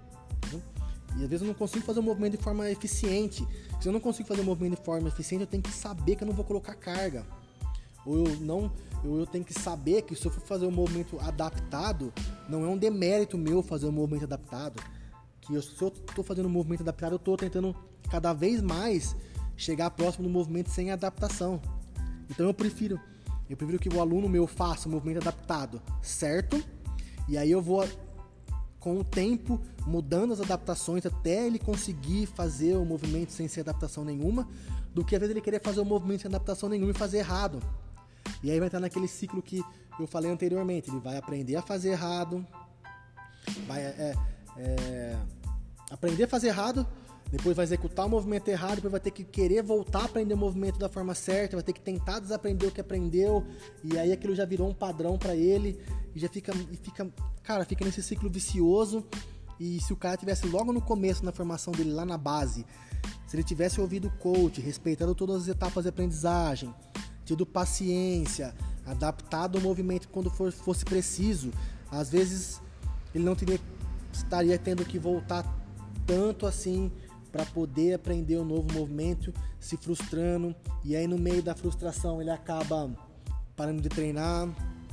Speaker 1: E às vezes eu não consigo fazer o movimento de forma eficiente. Se eu não consigo fazer o movimento de forma eficiente, eu tenho que saber que eu não vou colocar carga. Ou eu tenho que saber que se eu for fazer um movimento adaptado, não é um demérito meu fazer um movimento adaptado. Se eu estou fazendo um movimento adaptado, eu estou tentando cada vez mais chegar próximo do movimento sem adaptação. Então eu prefiro que o aluno meu faça um movimento adaptado, certo? E aí eu vou, com o tempo, mudando as adaptações até ele conseguir fazer o movimento sem ser adaptação nenhuma, do que às vezes ele querer fazer o movimento sem adaptação nenhuma e fazer errado. E aí vai entrar naquele ciclo que eu falei anteriormente, ele vai aprender a fazer errado, vai aprender a fazer errado, depois vai executar o movimento errado, depois vai ter que querer voltar a aprender o movimento da forma certa, vai ter que tentar desaprender o que aprendeu, e aí aquilo já virou um padrão para ele, e já fica nesse ciclo vicioso, E se o cara tivesse logo no começo, na formação dele, lá na base, se ele tivesse ouvido o coach, respeitado todas as etapas de aprendizagem, tido paciência, adaptado o movimento quando fosse preciso, às vezes ele não estaria tendo que voltar tanto assim para poder aprender um novo movimento, se frustrando, e aí no meio da frustração ele acaba parando de treinar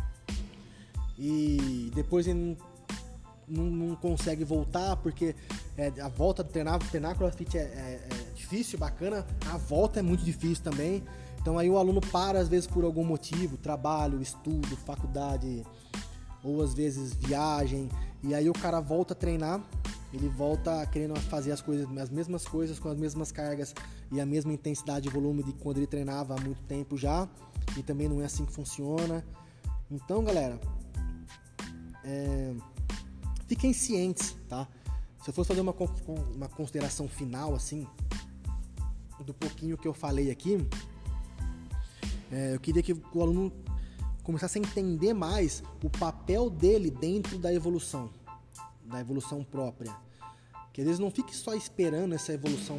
Speaker 1: e depois ele não consegue voltar, porque a volta de treinar CrossFit é difícil, bacana, a volta é muito difícil também. Então aí o aluno para às vezes por algum motivo, trabalho, estudo, faculdade, ou às vezes viagem, e aí o cara volta a treinar, ele volta querendo fazer as mesmas coisas com as mesmas cargas e a mesma intensidade e volume de quando ele treinava há muito tempo já, e também não é assim que funciona. Então, galera, fiquem cientes, tá? Se eu fosse fazer uma consideração final, assim, do pouquinho que eu falei aqui, eu queria que o aluno começasse a entender mais o papel dele dentro da evolução própria. Que às vezes não fique só esperando essa evolução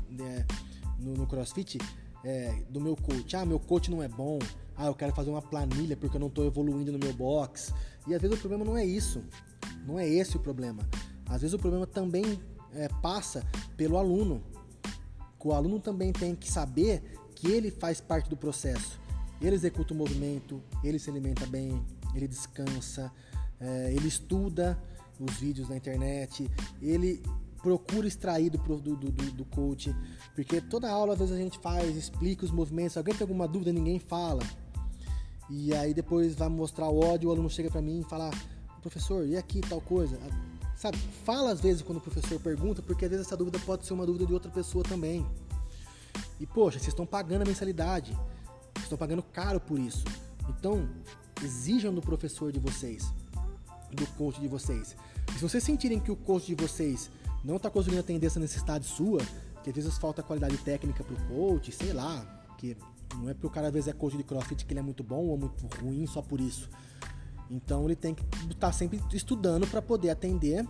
Speaker 1: no CrossFit do meu coach. Meu coach não é bom. Eu quero fazer uma planilha porque eu não estou evoluindo no meu box. E às vezes o problema não é isso. Não é esse o problema. Às vezes o problema também passa pelo aluno. O aluno também tem que saber que ele faz parte do processo. Ele executa o movimento, ele se alimenta bem, ele descansa, ele estuda os vídeos na internet, ele procura extrair do coach, porque toda aula às vezes a gente explica os movimentos, alguém tem alguma dúvida, ninguém fala, e aí depois vai mostrar o áudio, o aluno chega pra mim e fala: professor, e aqui tal coisa? Sabe, fala às vezes quando o professor pergunta, porque às vezes essa dúvida pode ser uma dúvida de outra pessoa também. E poxa, vocês estão pagando a mensalidade, estão pagando caro por isso. Então, exijam do professor de vocês, do coach de vocês. E se vocês sentirem que o coach de vocês não está conseguindo atender essa necessidade sua, que às vezes falta qualidade técnica pro coach, sei lá, que não é porque o cara às vezes é coach de CrossFit que ele é muito bom ou muito ruim só por isso. Então ele tem que estar sempre estudando para poder atender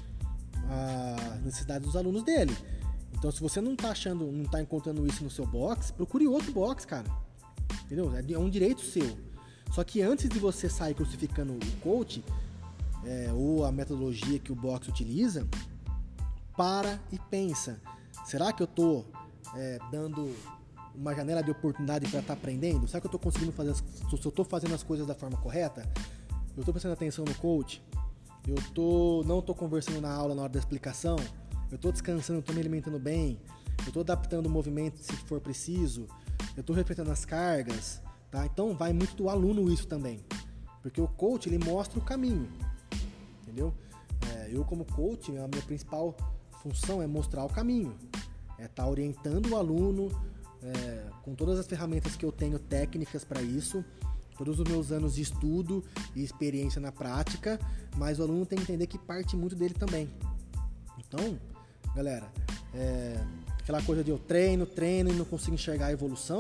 Speaker 1: a necessidade dos alunos dele. Então se você não está encontrando isso no seu box, procure outro box, cara. Entendeu? É um direito seu. Só que antes de você sair crucificando o coach, ou a metodologia que o box utiliza, para e pensa: será que eu estou dando uma janela de oportunidade para estar aprendendo? Será que eu estou conseguindo se eu estou fazendo as coisas da forma correta? Eu estou prestando atenção no coach? Não estou conversando na aula na hora da explicação? Eu estou descansando, estou me alimentando bem? Eu estou adaptando o movimento se for preciso? Eu estou respeitando as cargas? Tá? Então vai muito do aluno isso também, porque o coach ele mostra o caminho, entendeu? Eu como coach, a minha principal função é mostrar o caminho, estar orientando o aluno com todas as ferramentas que eu tenho técnicas para isso, todos os meus anos de estudo e experiência na prática, mas o aluno tem que entender que parte muito dele também. Então, galera, aquela coisa de eu treino e não consigo enxergar a evolução,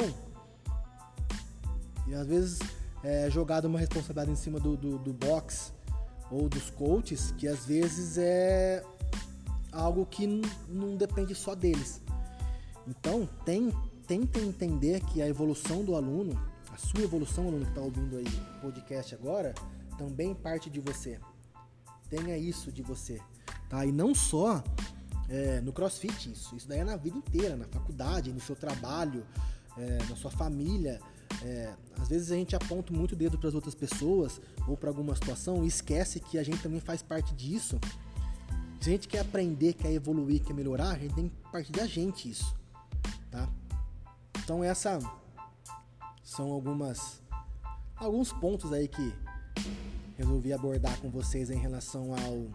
Speaker 1: e às vezes é jogado uma responsabilidade em cima do box ou dos coaches, que às vezes é algo que não depende só deles. Então, tentem entender que a evolução do aluno, a sua evolução, aluno que está ouvindo aí o podcast agora, também parte de você. Tenha isso de você, tá? E não só no CrossFit, isso daí é na vida inteira, na faculdade, no seu trabalho, na sua família. Às vezes a gente aponta muito o dedo para as outras pessoas ou para alguma situação e esquece que a gente também faz parte disso. Se a gente quer aprender, quer evoluir, quer melhorar, a gente tem que partir da gente isso, tá? Então essas são alguns pontos aí que resolvi abordar com vocês em relação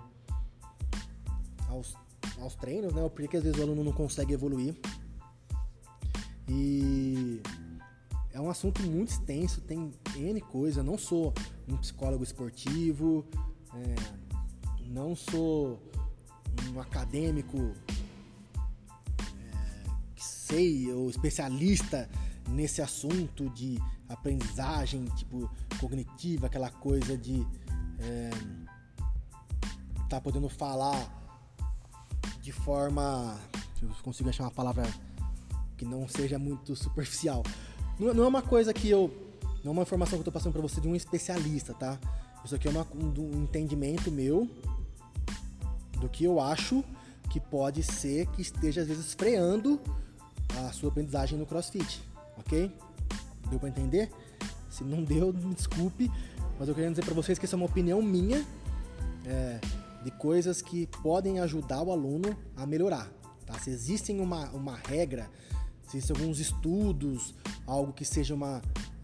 Speaker 1: aos treinos, né? Por que às vezes o aluno não consegue evoluir. E é um assunto muito extenso, tem N coisa. Eu não sou um psicólogo esportivo, não sou um acadêmico ou especialista nesse assunto de aprendizagem tipo cognitiva, aquela coisa de tá podendo falar de forma, se eu consigo achar uma palavra que não seja muito superficial. Não é uma coisa que não é uma informação que eu tô passando para você de um especialista, tá? Isso aqui é um entendimento meu do que eu acho que pode ser que esteja às vezes freando a sua aprendizagem no CrossFit, ok? Deu para entender? Se não deu, me desculpe, mas eu queria dizer para vocês que essa é uma opinião minha, de coisas que podem ajudar o aluno a melhorar, tá? Se existem uma regra, se existem alguns estudos, algo que seja uma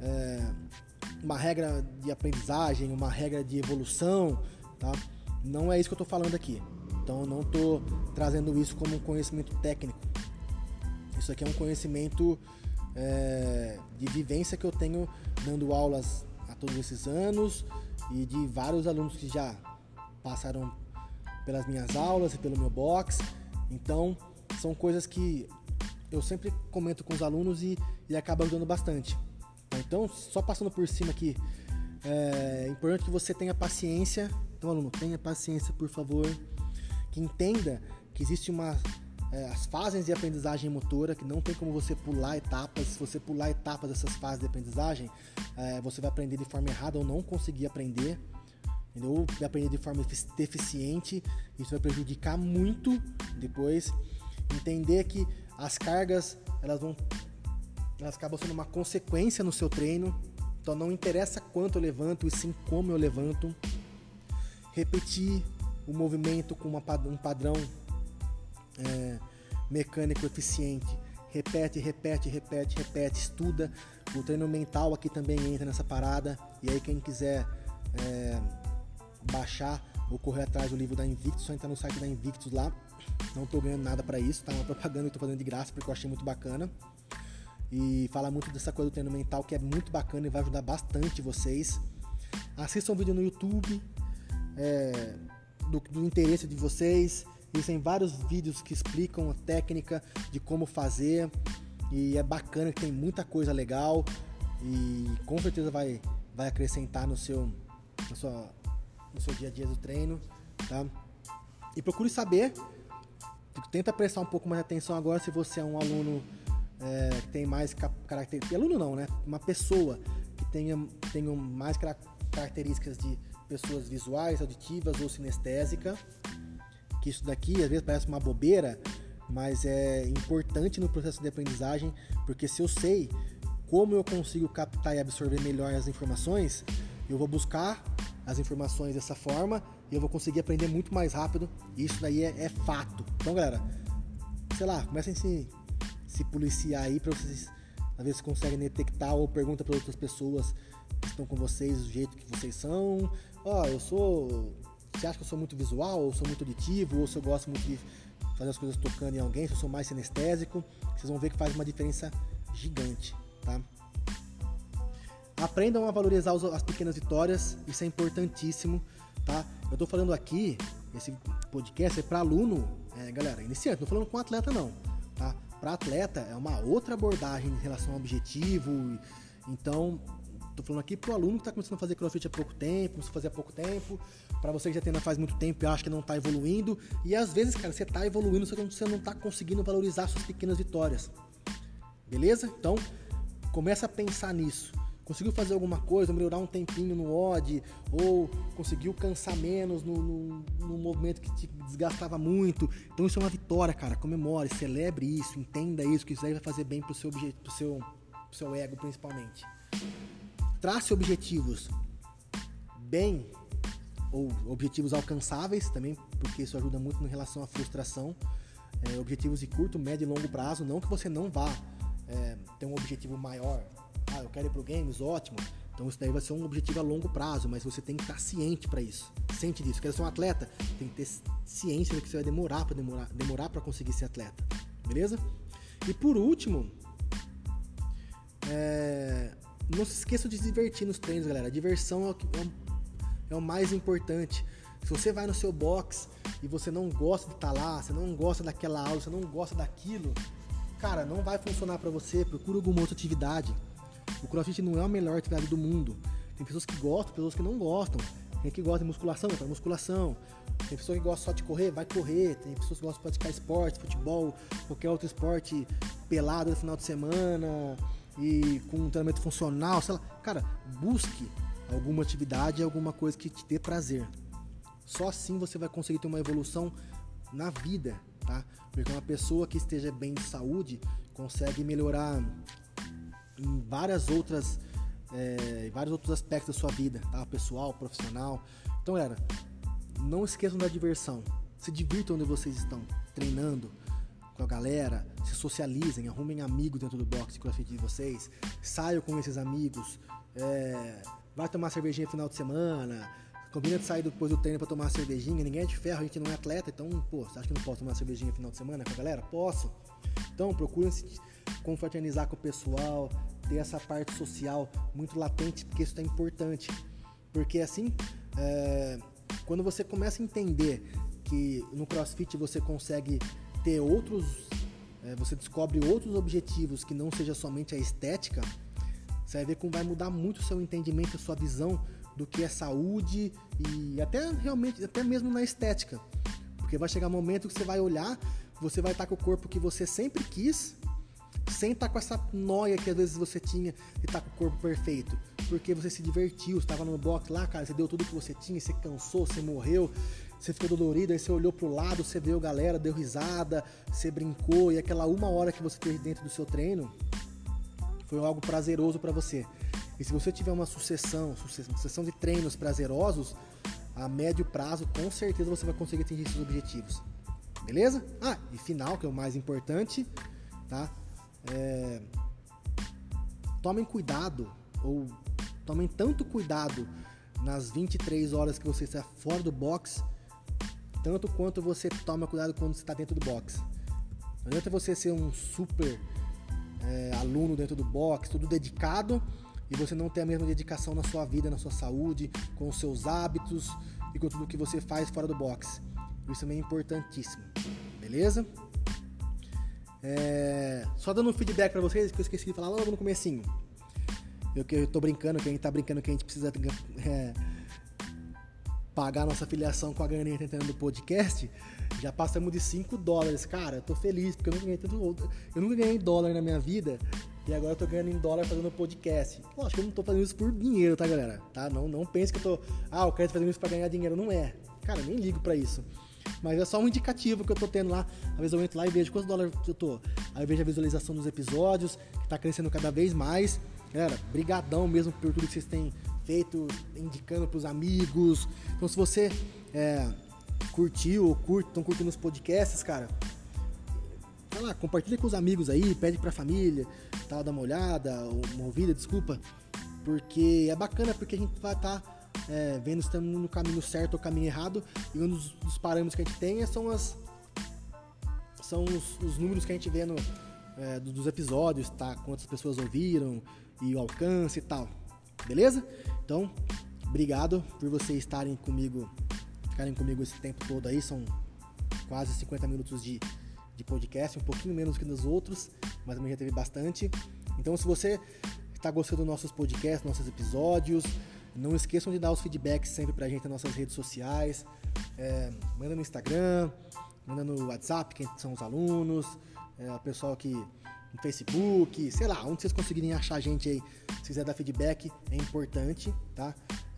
Speaker 1: regra de aprendizagem, uma regra de evolução, tá? Não é isso que eu estou falando aqui. Então eu não estou trazendo isso como um conhecimento técnico. Isso aqui é um conhecimento de vivência que eu tenho dando aulas há todos esses anos e de vários alunos que já passaram pelas minhas aulas e pelo meu box. Então são coisas que eu sempre comento com os alunos e acaba ajudando bastante. Então, só passando por cima aqui, é importante que você tenha paciência. Então, aluno, tenha paciência, por favor. Que entenda que existe as fases de aprendizagem motora, que não tem como você pular etapas. Se você pular etapas dessas fases de aprendizagem, você vai aprender de forma errada ou não conseguir aprender. Ou vai aprender de forma deficiente. Isso vai prejudicar muito depois. Entender que as cargas, elas acabam sendo uma consequência no seu treino. Então não interessa quanto eu levanto, e sim como eu levanto. Repetir o movimento com um padrão mecânico eficiente. Repete, estuda. O treino mental aqui também entra nessa parada. E aí quem quiser baixar ou correr atrás do livro da Invictus, só entrar no site da Invictus lá. Não estou ganhando nada para isso, tá? Uma propaganda que eu estou fazendo de graça porque eu achei muito bacana. E fala muito dessa coisa do treino mental, que é muito bacana e vai ajudar bastante vocês. Assistam um vídeo no YouTube do interesse de vocês. Existem vários vídeos que explicam a técnica de como fazer. E é bacana, que tem muita coisa legal. E com certeza vai acrescentar no seu dia a dia do treino, tá? E procure saber. Tenta prestar um pouco mais de atenção agora se você é um aluno que tem mais características. Aluno não, né? Uma pessoa que tenha mais características de pessoas visuais, auditivas ou sinestésica. Que isso daqui às vezes parece uma bobeira, mas é importante no processo de aprendizagem, porque se eu sei como eu consigo captar e absorver melhor as informações, eu vou buscar as informações dessa forma e eu vou conseguir aprender muito mais rápido. E isso daí é fato. Então, galera, sei lá, comecem a se policiar aí para vocês, às vezes, conseguem detectar, ou pergunta para outras pessoas que estão com vocês do jeito que vocês são. Você acha que eu sou muito visual, ou sou muito auditivo, ou se eu gosto muito de fazer as coisas tocando em alguém, se eu sou mais sinestésico? Vocês vão ver que faz uma diferença gigante, tá? Aprendam a valorizar as pequenas vitórias, isso é importantíssimo, tá? Eu tô falando aqui, esse podcast é para aluno, galera, iniciante, não tô falando com atleta não, tá? Para atleta é uma outra abordagem em relação ao objetivo, então tô falando aqui pro aluno que tá começando a fazer CrossFit há pouco tempo, começou a fazer há pouco tempo, para você que já treina faz muito tempo e acha que não tá evoluindo, e às vezes, cara, você tá evoluindo, só que você não tá conseguindo valorizar suas pequenas vitórias, beleza? Então, começa a pensar nisso. Conseguiu fazer alguma coisa, melhorar um tempinho no WOD, ou conseguiu cansar menos no movimento que te desgastava muito. Então isso é uma vitória, cara. Comemore, celebre isso, entenda isso, que isso aí vai fazer bem pro seu ego, principalmente. Trace objetivos bem, ou objetivos alcançáveis também, porque isso ajuda muito em relação à frustração. Objetivos de curto, médio e longo prazo. Não que você não vá ter um objetivo maior. Eu quero ir pro games, ótimo. Então isso daí vai ser um objetivo a longo prazo, mas você tem que estar ciente para isso. Ciente disso. Quer ser um atleta? Tem que ter ciência de que você vai demorar para conseguir ser atleta. Beleza? E por último, não se esqueça de se divertir nos treinos, galera. A diversão é o mais importante. Se você vai no seu box e você não gosta de estar lá, você não gosta daquela aula, você não gosta daquilo, cara, não vai funcionar para você. Procura alguma outra atividade. O CrossFit não é a melhor atividade do mundo. Tem pessoas que gostam, pessoas que não gostam. Tem que gosta de musculação, vai pra musculação. Tem pessoa que gosta só de correr, vai correr. Tem pessoas que gostam de praticar esporte, futebol, qualquer outro esporte, pelado no final de semana e com um treinamento funcional, sei lá. Cara, busque alguma atividade, alguma coisa que te dê prazer. Só assim você vai conseguir ter uma evolução na vida, tá? Porque uma pessoa que esteja bem de saúde consegue melhorar em vários outros aspectos da sua vida, tá? Pessoal, profissional. Então, galera, não esqueçam da diversão. Se divirtam onde vocês estão, treinando com a galera, se socializem, arrumem amigos dentro do box de CrossFit de vocês, saiam com esses amigos, vai tomar cervejinha no final de semana, combina de sair depois do treino pra tomar uma cervejinha. Ninguém é de ferro, a gente não é atleta, então, você acha que não posso tomar uma cervejinha no final de semana com a galera? Posso. Então, procurem se confraternizar com o pessoal, ter essa parte social muito latente, porque isso é importante. Porque assim, quando você começa a entender que no CrossFit você consegue ter você descobre outros objetivos que não seja somente a estética, você vai ver como vai mudar muito o seu entendimento, a sua visão do que é saúde e até mesmo na estética. Porque vai chegar um momento que você vai olhar, você vai estar com o corpo que você sempre quis, sem estar com essa noia que às vezes você tinha de estar com o corpo perfeito. Porque você se divertiu, você estava no box lá, cara, você deu tudo que você tinha, você cansou, você morreu, você ficou dolorido, aí você olhou pro lado, você viu a galera, deu risada, você brincou, e aquela 1 hora que você teve dentro do seu treino foi algo prazeroso para você. E se você tiver uma sucessão de treinos prazerosos, a médio prazo, com certeza você vai conseguir atingir esses objetivos. Beleza? E final, que é o mais importante, tá? Tomem cuidado, ou tomem tanto cuidado nas 23 horas que você está fora do box, tanto quanto você toma cuidado quando você está dentro do box. Não adianta você ser um super aluno dentro do box, tudo dedicado, e você não ter a mesma dedicação na sua vida, na sua saúde, com os seus hábitos e com tudo que você faz fora do box. Isso também é importantíssimo, beleza? Só dando um feedback pra vocês, que eu esqueci de falar logo no comecinho. Eu tô brincando, que a gente tá brincando que a gente precisa pagar nossa afiliação com a Ganinha Tentando do podcast. Já passamos de $5. Cara, eu tô feliz, porque eu nunca ganhei dólar na minha vida. E agora eu tô ganhando em dólar fazendo podcast. Lógico que eu não tô fazendo isso por dinheiro, tá, galera? Tá? Não pense que eu quero fazendo isso pra ganhar dinheiro. Não é. Cara, nem ligo pra isso. Mas é só um indicativo que eu tô tendo lá. Às vezes eu entro lá e vejo quantos dólares eu tô. Aí eu vejo a visualização dos episódios, que tá crescendo cada vez mais. Galera, brigadão mesmo por tudo que vocês têm feito, indicando pros amigos. Então se você curtiu ou estão curtindo os podcasts, cara, vai lá, compartilha com os amigos aí, pede pra família, dá uma olhada, uma ouvida, desculpa. Porque é bacana, porque a gente vai estar vendo se estamos no caminho certo ou caminho errado, e um dos parâmetros que a gente tem são os números que a gente vê dos episódios, tá? Quantas pessoas ouviram e o alcance e tal, beleza? Então, obrigado por vocês ficarem comigo esse tempo todo aí, são quase 50 minutos de podcast, um pouquinho menos que nos outros, mas também já teve bastante. Então, se você está gostando dos nossos podcasts, nossos episódios, não esqueçam de dar os feedbacks sempre pra gente nas nossas redes sociais. Manda no Instagram, manda no WhatsApp, quem são os alunos, o pessoal aqui no Facebook, sei lá, onde vocês conseguirem achar a gente aí. Se quiser dar feedback, é importante, tá?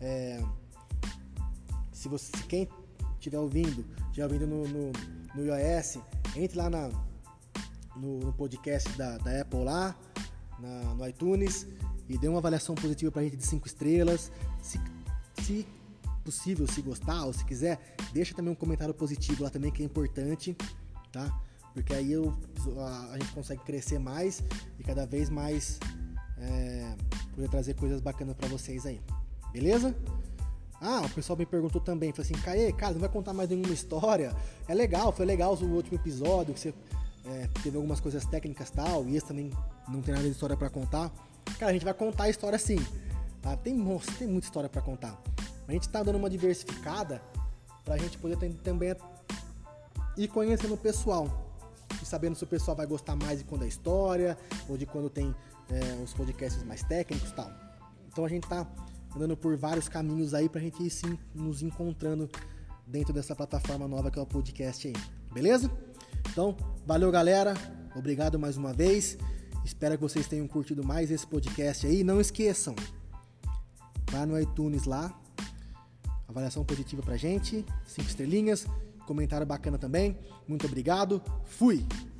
Speaker 1: Se quem estiver ouvindo no iOS, entre lá no podcast da Apple lá, no iTunes, e dê uma avaliação positiva pra gente de 5 estrelas. Se possível, se gostar ou se quiser, deixa também um comentário positivo lá também, que é importante, tá? Porque aí a gente consegue crescer mais e cada vez mais poder trazer coisas bacanas pra vocês aí, beleza? O pessoal me perguntou também, falou assim, Caê, cara, não vai contar mais nenhuma história? Foi legal o último episódio, que você teve algumas coisas técnicas e tal, e esse também não tem nada de história pra contar. Cara, a gente vai contar a história sim, tá? Tem muita história pra contar. A gente tá dando uma diversificada pra gente poder também ir conhecendo o pessoal e sabendo se o pessoal vai gostar mais de quando é história ou de quando tem os podcasts mais técnicos e tal. Então a gente tá andando por vários caminhos aí pra gente ir sim nos encontrando dentro dessa plataforma nova que é o podcast aí, beleza? Então, valeu galera, obrigado mais uma vez, espero que vocês tenham curtido mais esse podcast aí. Não esqueçam, vá no iTunes lá, avaliação positiva pra gente, 5 estrelinhas, comentário bacana também. Muito obrigado, fui!